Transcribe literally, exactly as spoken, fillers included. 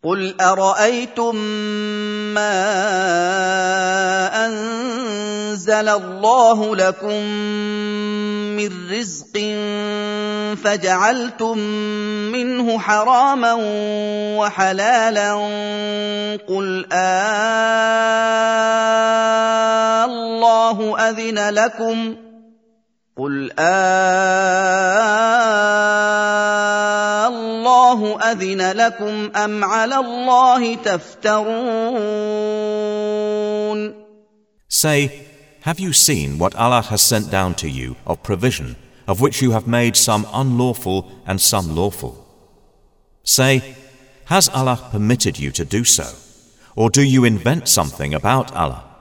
قل أرأيتم ما أنزل الله لكم من رزق فجعلتم منه حراما وحلالا قل آه الله أذن لكم قل آه الله أذن لكم أم على الله تفترون. Say, have you seen what Allah has sent down to you of provision, of which you have made some unlawful and some lawful? Say, has Allah permitted you to do so? Or do you invent something about Allah?